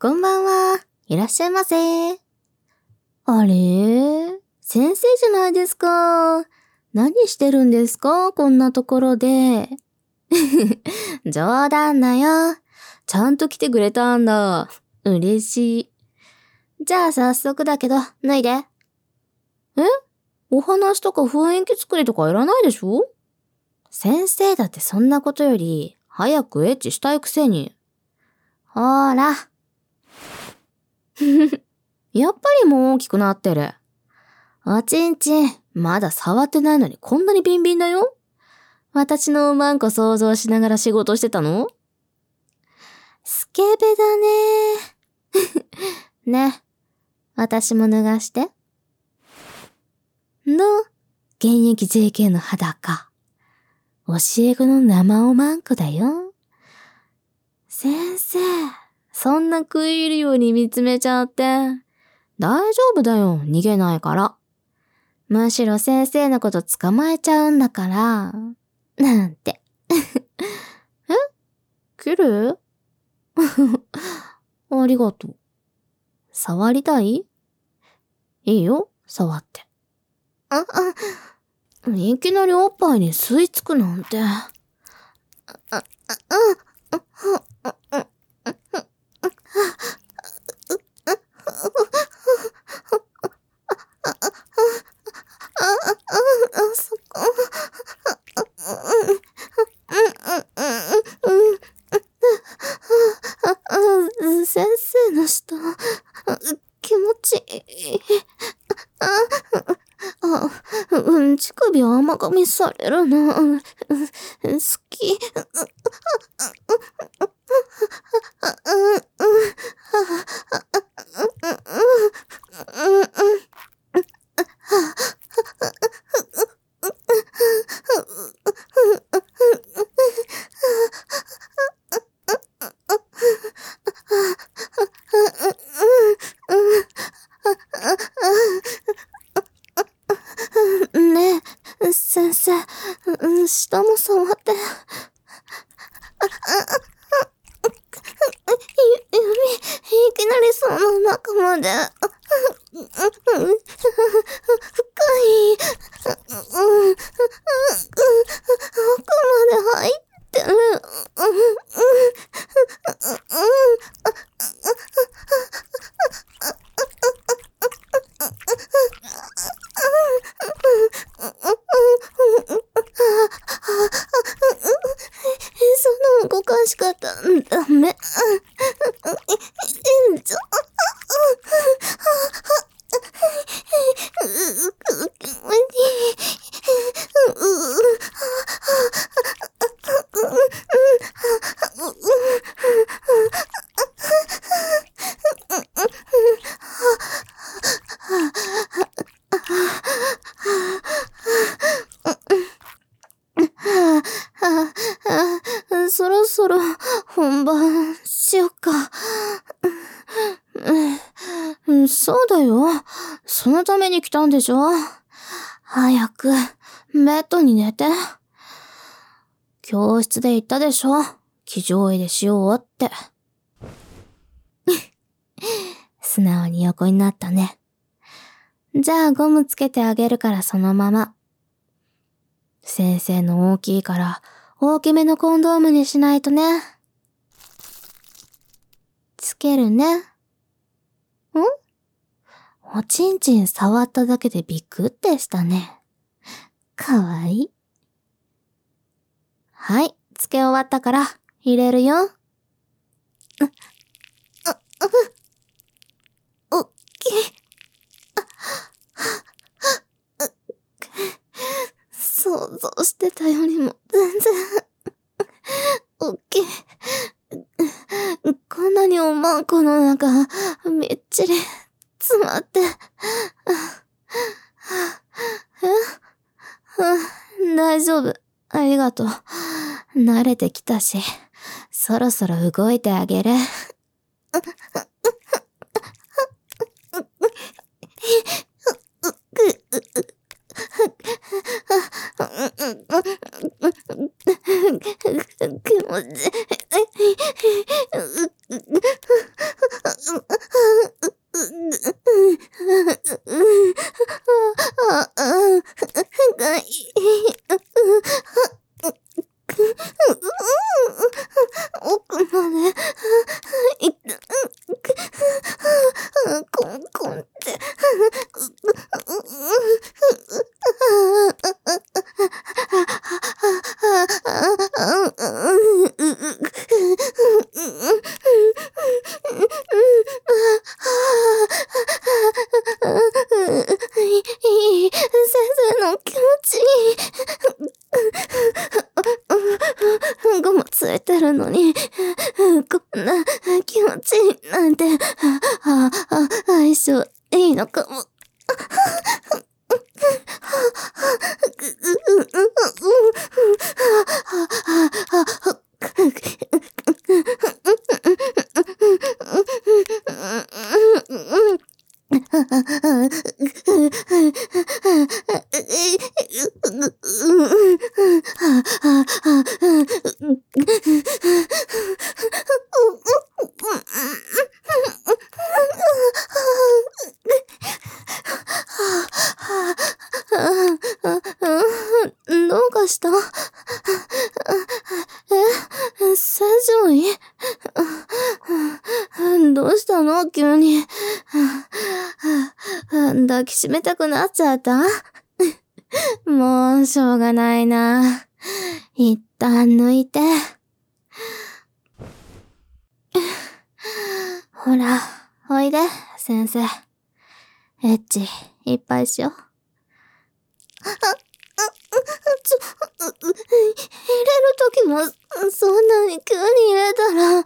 こんばんは。いらっしゃいませ。あれ？先生じゃないですか。何してるんですか？こんなところで。冗談だよ。ちゃんと来てくれたんだ。嬉しい。じゃあ早速だけど、脱いで。え？お話とか雰囲気作りとかいらないでしょ？先生だってそんなことより、早くエッチしたいくせに。ほーら。やっぱりもう大きくなってる。おちんちん、まだ触ってないのにこんなにビンビンだよ。私のおまんこ想像しながら仕事してたの？スケベだね。ね、私も脱がして。の、現役 JK の裸。教え子の生おまんこだよ。先生、そんな食い入るように見つめちゃって。大丈夫だよ、逃げないから。むしろ先生のこと捕まえちゃうんだから。なんて。え？切る？ありがとう。触りたい？いいよ、触って。いきなりおっぱいに吸い付くなんて。そこ。先生の舌、気持ちいい。乳首甘噛みされるな。好き。ねえ、先生、下も触って。いきなりその中まで。深い。奥まで入ってる。その動かし方、ダメ。そろそろ本番しよっか。そうだよ。そのために来たんでしょ。早くベッドに寝て。教室で言ったでしょ。騎乗位でしようって。素直に横になったね。じゃあゴムつけてあげるからそのまま。先生の大きいから大きめのコンドームにしないとね。つけるね。おちんちん触っただけでビクってしたね。かわいい。はい、つけ終わったから入れるよ。おっきい。想像してたよりも全然おっきい。こんなにおまんこの中みっちり詰まって。大丈夫。ありがとう。慣れてきたし、そろそろ動いてあげる。気持ちいい。 コンコンって。いい、先生の気持ちいい。ゴムついてるのに、こんな気持ちいいなんて、相性いいのかも。どうかした？正常位？どうしたの急に。抱きしめたくなっちゃった？もうしょうがないな。一旦抜いて。ほら、おいで、先生。エッチ、いっぱいしよう。入れるときも、そんなに急に入れたら、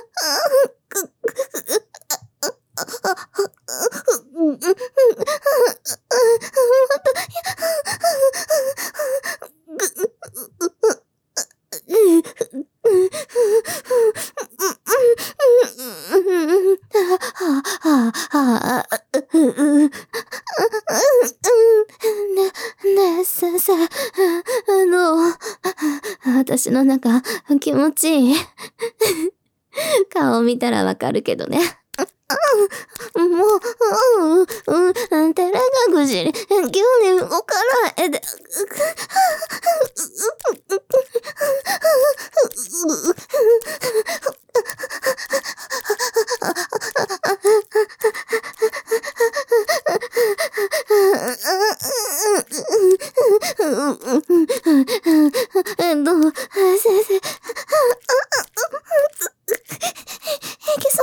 ねえ、先生、私の中、気持ちいい。顔見たらわかるけどね。もう、照れがぐじり、急に動かないで。先生、いけそう。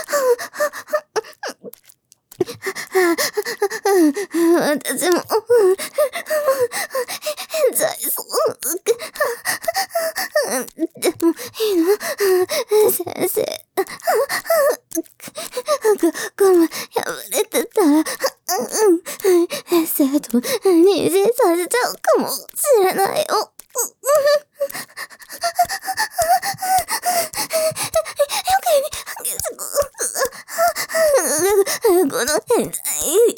私も、冤罪そう。でも、いいの？先生。ゴム、破れてたら、生徒、妊娠させちゃうかもしれないよ。この変態。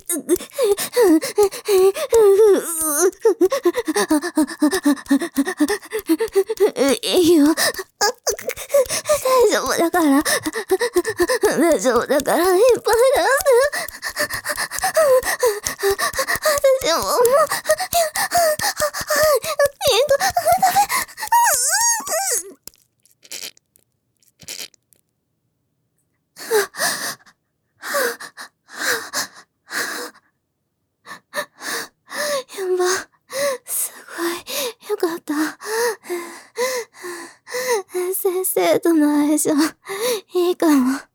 いいよ。大丈夫だから。大丈夫だから、いっぱい出す。私も、もう、やば、すごい、よかった。先生との相性、いいかも。